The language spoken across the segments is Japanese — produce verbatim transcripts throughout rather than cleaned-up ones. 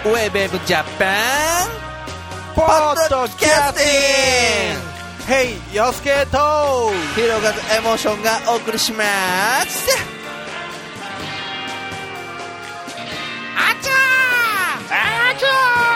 ウェブエムジャパンポッドキャスティング。 ヘイヨスケと広がるエモーションがお送りします。あちゃーあちゃ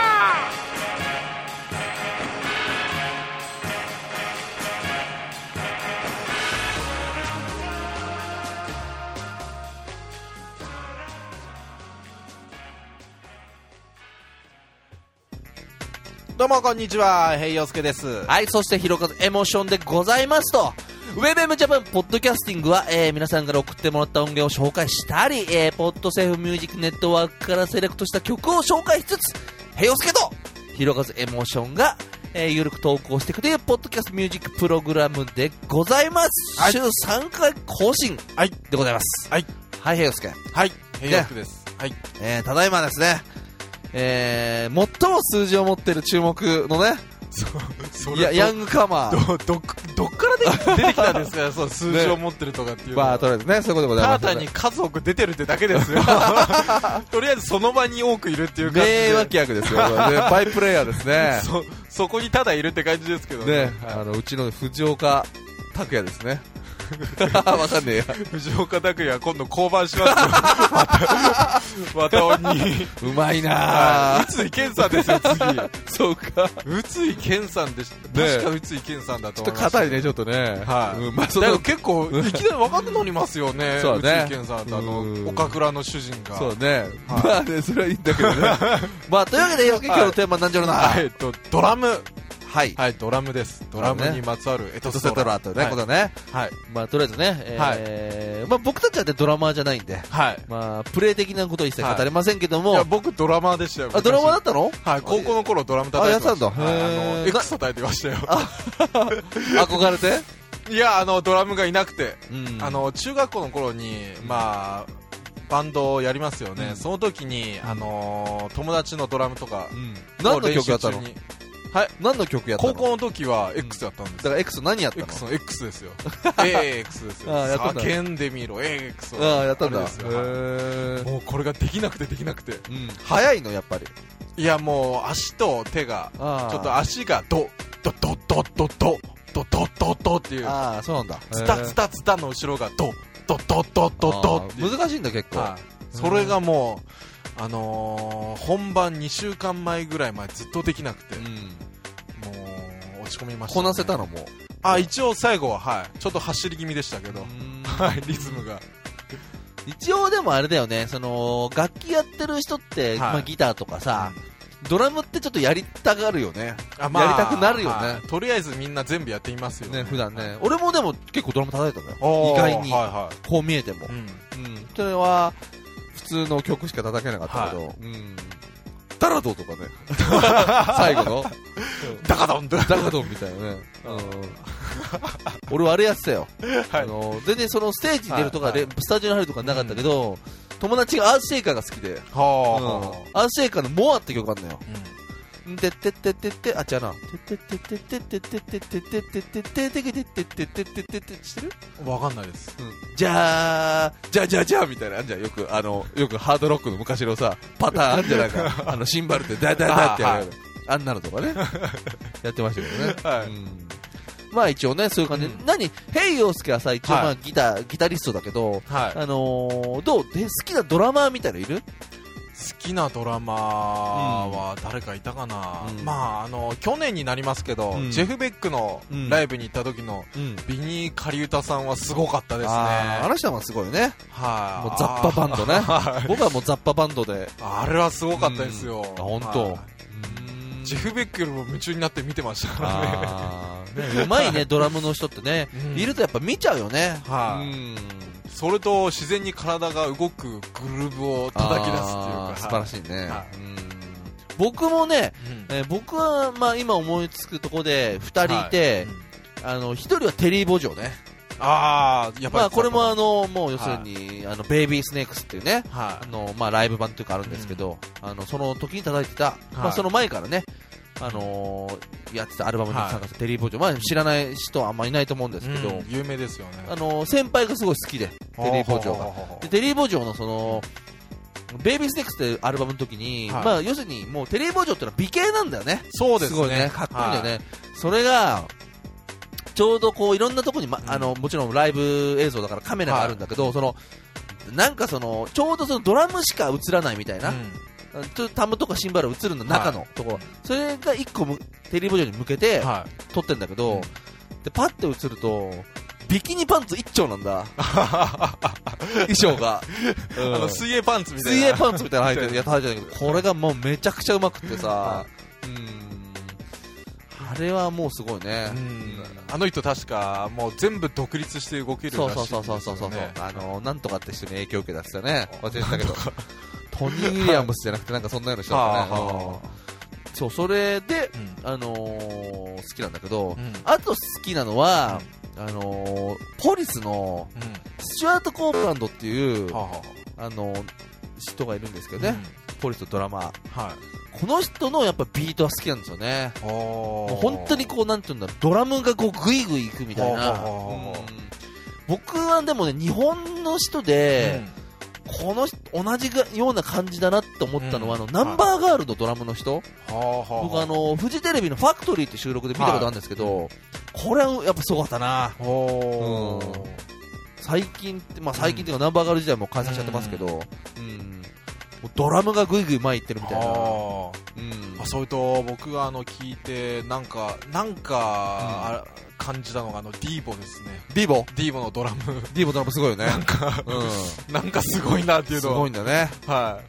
どうもこんにちは、ヘイヨスケです。 はい、そして広がるエモーションでございますと、ウェブエムジャパンポッドキャスティングは、えー、皆さんから送ってもらった音源を紹介したり、えー、ポッドセーフミュージックネットワークからセレクトした曲を紹介しつつ、ヘイヨスケと広がるエモーションが、えー、ゆるく投稿していくというポッドキャストミュージックプログラムでございます。はい、週さんかい更新でございます。 はい、 はい、ヘイヨスケ。 はい、ヘイヨスケです。はい、 えー、ただいまですね、えー、最も数字を持っている注目のね、 そそやヤングカマーど, ど, どっから出てきたんですかそう数字を持ってるとかっていうのは、 ね、まあとりあえずね、そういうことでございます。 ただ単に数多く出てるってだけですよとりあえずその場に多くいるっていう感じで名脇役ですよバイプレイヤーですねそ, そこにただいるって感じですけど ね, ね、はい、あのうちの藤岡拓也ですねわかんねえや。 藤岡拓也今度降板しますよまた鬼うまいなぁ。宇津井健さんですよ次そうか、 宇津井健さんでした、ね、確か宇津井健さんだと思いました。 ちょっと硬いねちょっとね、 はい、 うん、まあ、 そだから結構いきなり若くなりますよねそうね、 宇津井健さんとあの岡倉の主人が。 そうね、はい、まあね、それはいいんだけどねまあというわけで今日のテーマなんじゃろうな、 はい、えっとドラム、はい、はい、ドラムです。ドラムにまつわるエトセトラというね、ことね。はい。まあとりあえずね、えー、はい、まあ僕たちはねドラマーじゃないんで、はい。まあプレイ的なことは一切語れませんけども、 はい、いや僕ドラマーでしたよ。 あ、ドラマーだったの？ はい。高校の頃ドラム叩いてました。 あ、やったんだ。 はい、あの X 叩いてましたよ。 憧れて？ いや、あのドラムがいなくて、 うん、 あの中学校の頃にまあ。バンドをやりますよね、うん、その時に、あのー、友達のドラムとか、うん、 何の曲やったの？ はい、 何の曲やったの？ 高校の時は X やったんです、うん、 だから X 何やったの？ X の X ですよエーエックス ですよ。叫んでみろ エーエックス を。 ああ、やったんだ。へー、もうこれができなくてできなくて、うん、 早いのやっぱり。 いやもう足と手がちょっと足がドドドドドドドドドドっていう、 ああ、そうなんだ。 ツタツタツタの後ろがドドドドドドって難しいんだ結構、はい、それがもう、あのー、本番にしゅうかんまえぐらい前ずっとできなくて、うん、もう落ち込みました、ね、 こなせたのも？ あ、一応最後は、はい、ちょっと走り気味でしたけど、はい、リズムが一応でもあれだよね、その楽器やってる人って、はい、まあ、ギターとかさ、うん、ドラムってちょっとやりたがるよね。あ、まあ、やりたくなるよね、はい、 とりあえずみんな全部やっていますよ ね, ね普段ね、はい、俺もでも結構ドラム叩いたのよ、意外に、はいはい、こう見えても、うんうん、それは普通の曲しか叩けなかったけど、はい、うん、ダラドとかね最後のダカドンダカドンみたいなね、うん、俺はあれやってたよ、はい、あの全然そのステージに出るとかで、はいはい、スタジオに入るとかなかったけど、うん、友達がアースシェイカーが好きで、はあ、うん、アースシェイカーのモアって曲あるのよ、うん、でってってってってあ、違うな、てってってってってってってってってってってってってってってってってってしてる？ わかんないです。 じゃあじゃあじゃあじゃあみたいなあんじゃん、よくあのよくハードロックの昔のさパターンあんじゃないか、あのシンバルってダダダってやるあんなのとかねやってましたけどね。はい。まあ一応ねそういう感じで、何ヘイヨウスケはさ一応まあギターギタリストだけど、あのどう好きなドラマーみたいなのいる？ 好きなドラマは誰かいたかな、うん、まああの去年になりますけど、うん、ジェフ・ベックのライブに行った時の、うん、ビニー・カリウタさんはすごかったですね。 あ, あの人はすごいね、はもうザッパバンドね僕はもうザッパバンドであれはすごかったですよ、 うん、本当、 ジェフ・ベックよりも夢中になって見てましたからね。 うまいねドラムの人ってね、うん、いるとやっぱ見ちゃうよね、はい、うん、 それと自然に体が動くグルーブを叩き出すっていうか素晴らしいね、はい、うん、僕もね、うん、えー、僕はまあ今思いつくところでふたりいて、はい、うん、あのひとりはテリー・ボジョね。 ああ、やっぱり、 まあ、これもあのもう要するに、はい、あのベイビースネークスっていうね、はい、あのまあ、ライブ版というかあるんですけど、うん、あのその時に叩いてた、はい、まあ、その前からね、あのー、やってたアルバムに参加した、はい、テリー・ボジョ、まあ、知らない人はあんまりいないと思うんですけど、うん、 有名ですよね。 あのー、先輩がすごい好きでテリー・ボジョがでテリー・ボジョのそのベイビーステックスっていうアルバムの時に、 はい、 まあ要するにもうテレビボージョンってのは美形なんだよね。 そうですね。 すごいね、かっこいいんだよね。はい、それが、ちょうどこういろんなところに、ま、あの、もちろんライブ映像だからカメラがあるんだけど、はい、その、なんかその、ちょうどそのドラムしか映らないみたいな、うん、ちょっとタムとかシンバル映るの中のところ、はい、それが一個テレビボージョンに向けて撮ってんだけど、はい、で、パッて映ると、ビキニパンツ一丁なんだ衣装が、 うん、あの水泳パンツみたいな水泳パンツみたいなの履いてるやつ履いてるんだけど、これがもうめちゃくちゃうまくってさ、うん、あれはもうすごいね、うん、 あの人確かもう全部独立して動けるらしいんですよね。 そうそうそうそうそう、あのなんとかって人に影響を受けたって言ってたね、忘れてたけどトニー・ウィリアムスじゃなくてなんかそんなような人だったねそう、それで、うん、あのー、好きなんだけど、うん、あと好きなのは、うん、あのー、ポリスの、うん、スチュアート・コープランドっていう、はああのー、人がいるんですけどね、うん、ポリスとドラマー、はい、この人のやっぱビートは好きなんですよね。もう本当にこうなんていうんだろう、ドラムがこうグイグイいくみたいな、うん、僕はでもね日本の人で、うんこの同じような感じだなって思ったのは、うん、あのナンバーガールのドラムの人、はい、僕あのフジテレビのファクトリーって収録で見たことあるんですけど、はい、これはやっぱすごかったな、うん、最近って、まあ、最近っていうか、うん、ナンバーガール時代も解散しちゃってますけど、うんうん、ドラムがグイグイ前行ってるみたいな、うん、 あそれと僕があの聞いてなんかなんか、うん感じたのがあのディーボですね。 ディーボディーボのドラムディーボドラムすごいよね。 なんか、うん、なんかすごいなっていうのはすごいんだね。 はい、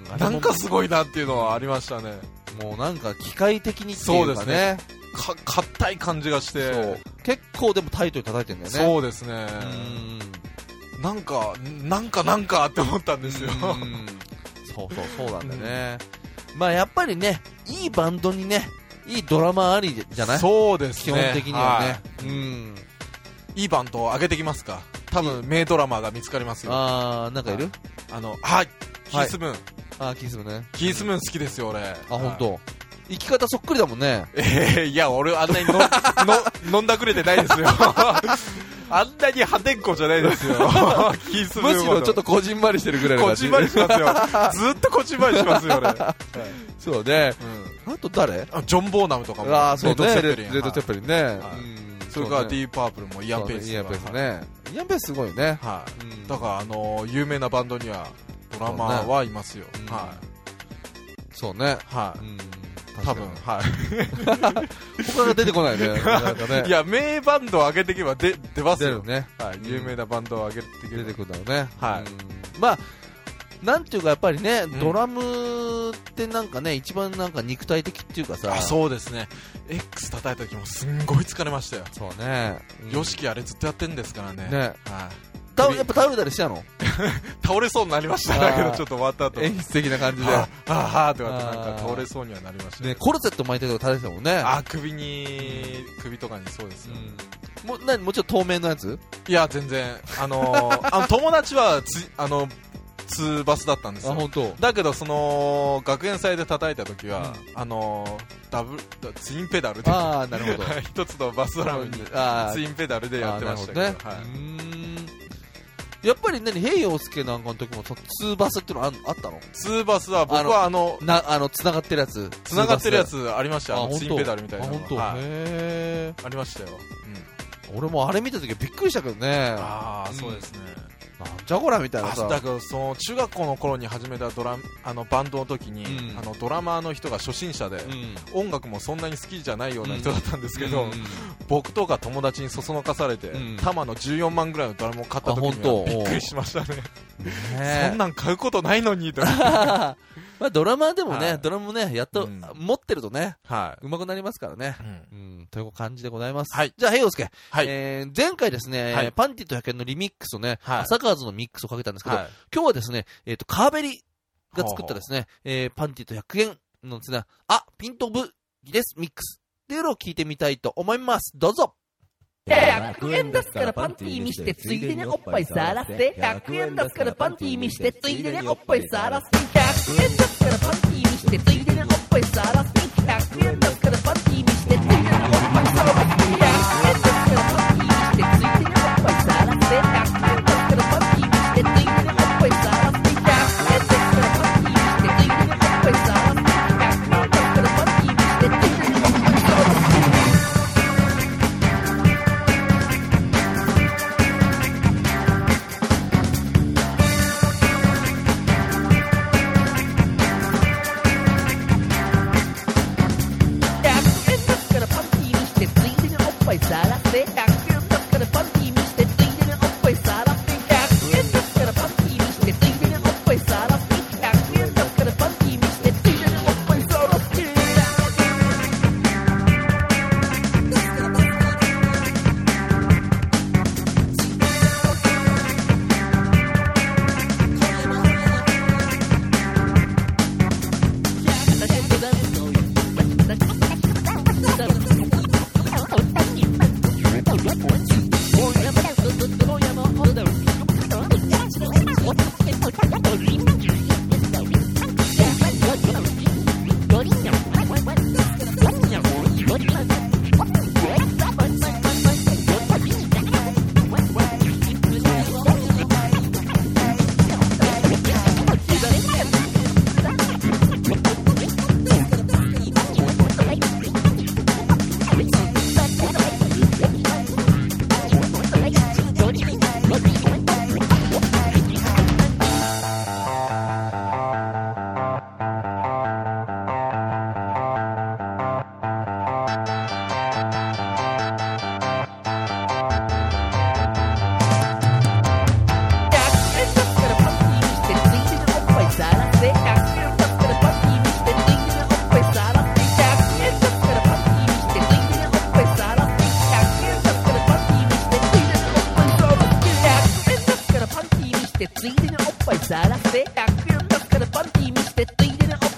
うん、なんかすごいなっていうのはありましたね。 もうなんか機械的にっていうかね、そうですね、 か硬い感じがしてそう結構でもタイトに叩いてるんだよね。 そうですね。うんなんかなんかなんかって思ったんですよ。うんそうそうそうなんだよね、うん、まあやっぱりねいいバンドにねいいドラマありじゃない。 そうですね、 基本的にはね、 はい、うん、いいバンドを上げてきますか。多分名ドラマーが見つかりますよ。 あーなんかいる、 あのはいキースムーン、はい、 あキースムーンね。 キースムーン好きですよ俺。 あ本当。生き方そっくりだもんね。 えー、いや俺あんなにのの飲んだくれてないですよあんなに破天荒じゃないですよキースムーンむしろちょっとこじんまりしてるぐらいの感じ。こじんまりしますよずっとこじんまりしますよ俺、はい、 そうね、うん、あと誰あジョン・ボーナムとかもあそうね、レッド・セッペリンね、はい、 うんそれからディープ・パープルもイアン・ペース、 イアン・ペースね、イアン・ペースすごいね、 はい、うん、だからあのー、有名なバンドにはドラマーはいますよ、ね、うん、はいそうね、 はい、うん多分はい他が出てこないねなんかねいや名バンドを上げていけば出出ますよね、 はい、有名なバンドを上げていけば出てくるんだろうね、 はい、 うんまあなんていうかやっぱりね、うん、ドラムってなんかね一番なんか肉体的っていうかさあそうですね X 叩いた時もすんごい疲れましたよ。 そうね、 ヨシキあれずっとやってんですからね。 ね、 はいやっぱ倒れたりしたの倒れそうになりましただけどちょっと終わった後演出的な感じではぁはぁとかってなんか倒れそうにはなりましたね。 コルセット巻いてると垂れてたもんね。 あ首に首とかにそうですよ、 うん、も, なもちろん透明のやついや全然あのー、あの友達はつあのツーバスだったんですよ。 あ本当。 だけどその学園祭で叩いた時は、うん、あのー、ダブツインペダルでああなるほど一つのバスドラムにツインペダルでやってましたけど、ね、はい、うーんやっぱり何ヘイヨウスケなんかの時もツーバスっていうの あ, あったの？ ツーバスは僕はあのなあの繋がってるやつ繋がってるやつありましたよ。ツインペダルみたいなの。 あ本当、はい、へーありましたよ、 うん、俺もあれ見た時はびっくりしたけどね。 ああ、うん、そうですね。 なんじゃこらみたいなさ。 だからその中学校の頃に始めたドラあのバンドの時に、うん、あのドラマーの人が初心者で、うん、音楽もそんなに好きじゃないような人だったんですけど、うん、僕とか友達にそそのかされて、うん、タマのじゅうよんまんぐらいのドラムを買った時にはびっくりしましたね。そんなん買うことないのにとまあドラマーでもね、はい、ドラムねやっと、うん、持ってるとね、 はい、 上手くなりますからね、うんうん、という感じでございます、 はい、 じゃあヘイヨウスケ、 はい、 えー、前回ですね、はい、パンティとひゃくえんのリミックスをね、はい、朝川ズのミックスをかけたんですけど、はい、今日はですね、えーと、カーベリが作ったですね、えー、パンティとひゃくえんのですね、あ、ピントブギですミックスっていうのを聞いてみたいと思います。どうぞ。 ひゃくえん出すからパンティー見してついでにおっぱいさらしてひゃくえん出すからパンティー見してついでにおっぱいさらしてひゃくえん出すからパンティー見してついでにおっぱいさらしてひゃくえん出すからパンティー見してついでにおっぱいさらしてひゃくえん出すからパンティー見してついでにおっぱいさらしてひゃくえん出すからパンティー見してついでにおっぱいさらしてひゃくえん出すから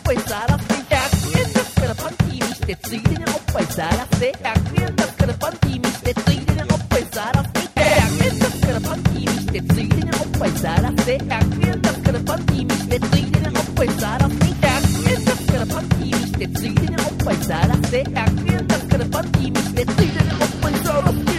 ぱいさらせひゃくえんだからパンティー見してついでにおっぱいさらせひゃくえんだからパンティー見してついでにおっぱいさらせひゃくえんだからパンティー見してついでにおっぱいさらせひゃくえんだからパンティー見してついでにおっぱいさらせひゃくえんだからパンティー見してついでにおっぱいさらせひゃくえんだからパンティー見してついでにおっぱいさらせ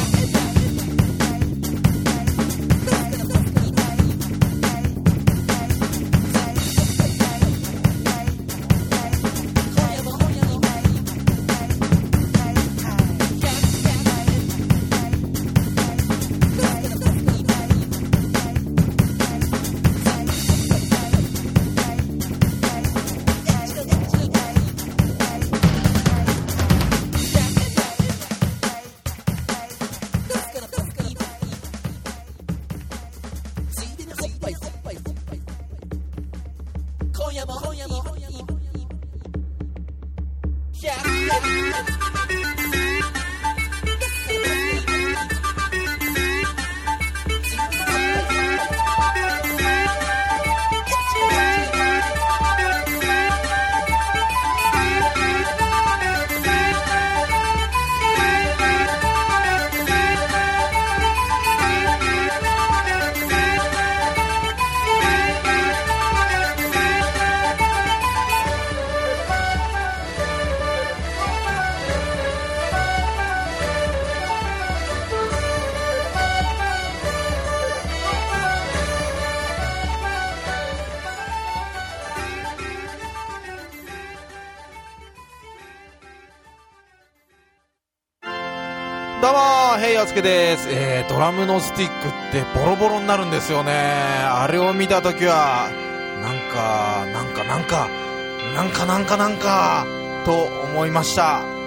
どうもー、ヘイヨウスケです。えー、ドラムのスティックってボロボロになるんですよね。あれを見たときはなんかなんかなんかなんかなんかなんかと思いました。